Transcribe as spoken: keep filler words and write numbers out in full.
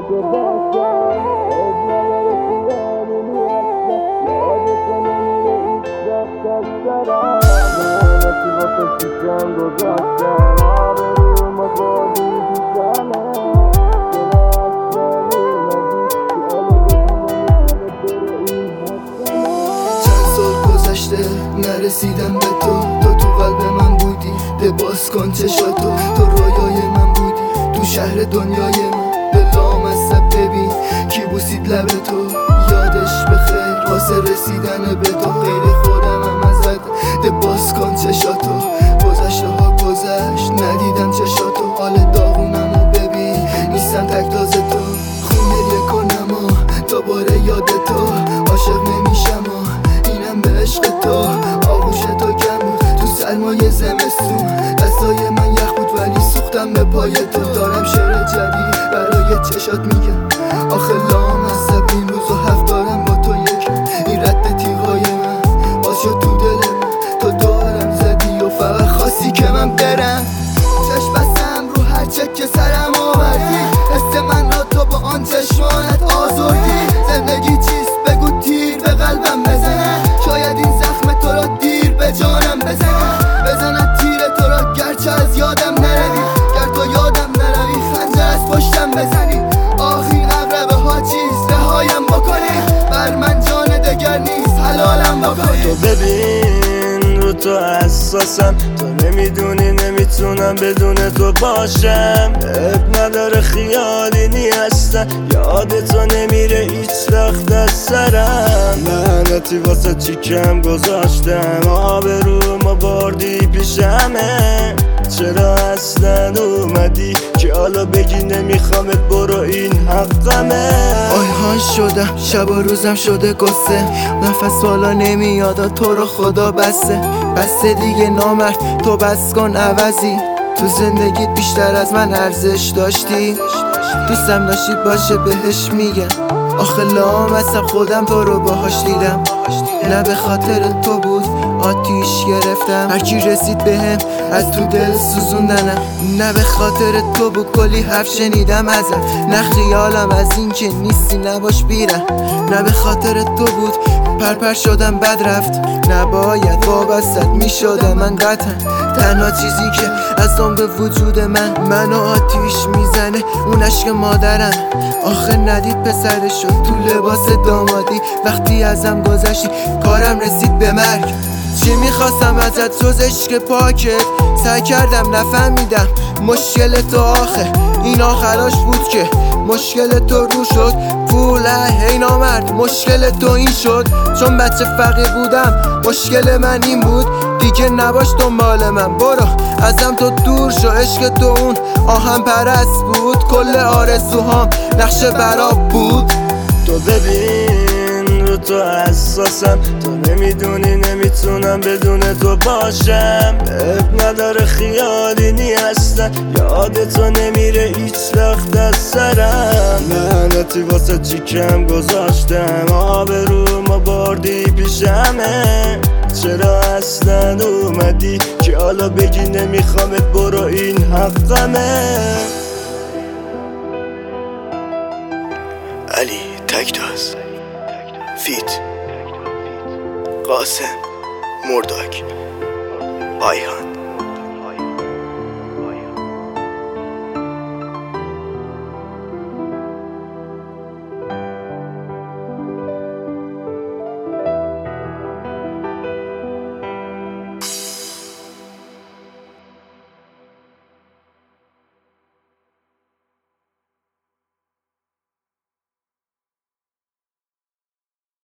تو باشم از نداره خیالونی اصلا یادتو نمیره هیچ وقت از سرم لعنتی واسه چیکم گذاشتم آبروم و بردی پیشمه چند سال گذشته نرسیدم به تو تو تو قلب من بودی لباس کن چشاتو تو رویای من بودی تو شهر دنیای من به لامصب ببین کی بوسید لب تو یادش بخیر واسه رسیدن به تو غیر خودم هم ازت لباس کن چشاتو گذشته ها گذشت ندیدم چشاتو حال داغونم و ببین نیستم تک تاز تو خون گریه کنم و دوباره یاد تو عاشق نمیشم و اینم به عشق تو آغوش تو کم بود تو سرمایه زمستون دستای من یخ بود ولی سوختم به پای تو دارم شعر جدید برای چشات میگم آخه لامصب این روزو هفت دارم با تو یکم این رد تیغای من باز شد تو دل من تو دارم زدی و فقط خواستی که من برم چشم بستم رو هر چک سرم آوردی حس من را تو با آن چشمانت آزردی زندگی چیست بگو تیر به قلبم بزنه شاید این زخم تو را دیر به جانم بزنه بزنه تیر تو را گرچه از یادم نروی گر تو یادم نروی خنجر از پشتم بزنی آخی قبربه ها چیست رهایم بکنی بر من جان دگر نیست حلالم بکنی تو ببین رو تو حساسم تو نمیدونی نمیتونم بدون تو باشم اب نداره خیالی نی هستم یاد تو نمیره هیچ وقت از سرم لعنتی واسه چیکم گذاشتم آبروم و بردی پیشمه چرا اصلا اومدی که حالا بگی نمیخوامت برو این حقمه آیهان شدم شب و روزم شده گسه نفس بالا نمیاد تو رو خدا بسته بسته دیگه نامرد تو بس کن عوضی تو زندگیت بیشتر از من ارزش داشتی دوستم داشتی باشه بهش میگم آخه لامصب خودم تو رو باهاش دیدم نه به خاطر تو بود آتیش گرفتم هرکی رسید بهم از تو دل سوزوندنم نه به خاطر تو بود کلی حرف شنیدم ازت نه خیالم از این که نیستی نباش بیرم نه به خاطر تو بود پرپر شدم بد رفت نباید وابستت میشدم من قطعا تنها چیزی که از اون به وجود من منو آتیش میزنه اون عشق مادرم آخه ندید پسر شد تو لباس دامادی وقتی ازم گذشتی کارم رسید به مرگ چی میخواستم ازت جز عشق پاکت سعی کردم نفهمیدم مشکل تو آخه این آخراش بود که مشکل تو رو شد پوله هی نامرد مشکل تو این شد چون بچه فقیر بودم مشکل من این بود دیگه نباش دنبال من برو ازم تو دور شو عشق تو اون آهم پرست بود کل آرزوهام نقشه براب بود تو ببین رو تو حساسم تو نمیدونی نمیتونم بدون تو باشم اب نداره خیالی نی هستم یاد تو نمیره هیچ وقت از سرم لعنتی واسه چیکم گذاشتم آبروم و بردی پیشمه چرا اصلا اومدی که حالا بگی نمیخوامت برو این حقمه علی تکتاز فیت قاسم مرداک آیهان